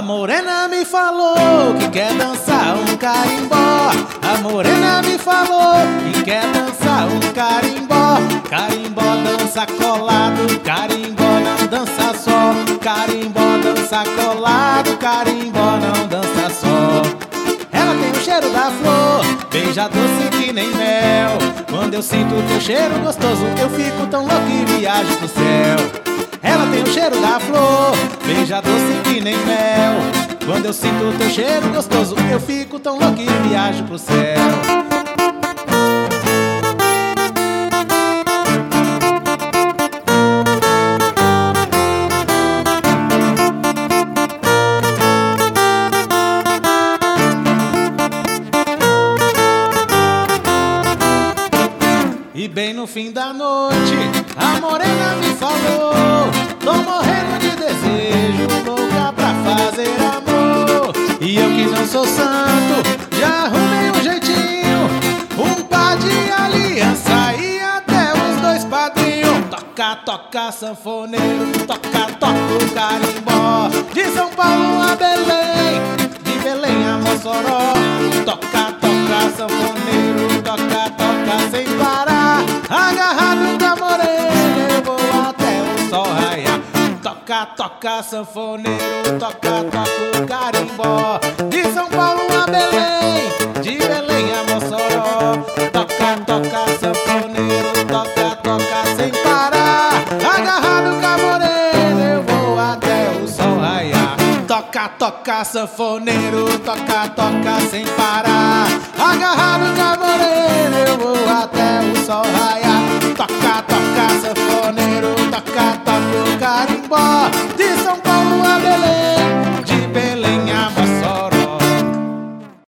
morena me falou que quer dançar um carimbó. A morena me falou que quer dançar um carimbó. Carimbó dança colado, carimbó não dança só. Carimbó dança colado, carimbó não dança só. Ela tem o cheiro da flor, beija doce que nem mel. Quando eu sinto teu cheiro gostoso, eu fico tão louco e viajo pro céu. Ela tem o cheiro da flor, beija doce que nem mel. Quando eu sinto teu cheiro gostoso, eu fico tão louco e viajo pro céu. E bem no fim da noite, a morena me falou: tô morrendo de desejo, louca pra fazer amor. E eu que não sou santo, já arrumei um jeitinho, um par de aliança e até os dois padrinhos. Toca, toca, sanfoneiro, toca, toca o carimbó. De São Paulo a Belém, de Belém a Mossoró. Toca, toca, sanfoneiro, toca, toca sem parar. Agarrado com a morena, eu vou até o sol raiar. Toca, toca, sanfoneiro, toca, toca o carimbó. De São Paulo a Belém, de Belém a Mossoró. Toca, toca, sanfoneiro, toca, toca sem parar. Agarrado com a morena, eu vou até o sol raiar. Toca, toca, sanfoneiro, toca, toca sem parar. Agarrado com a morena, eu vou até o sol raiar. Toca, toca, sanfoneiro, toca, toca o carimbó. De São Paulo a Belém.